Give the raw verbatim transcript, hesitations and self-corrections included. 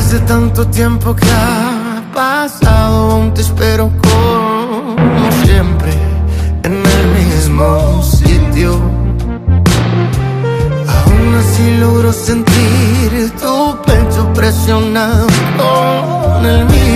de tanto tiempo que ha pasado, aún te espero como siempre, en el mismo sitio. Aún así logro sentir tu pecho presionado con el mío.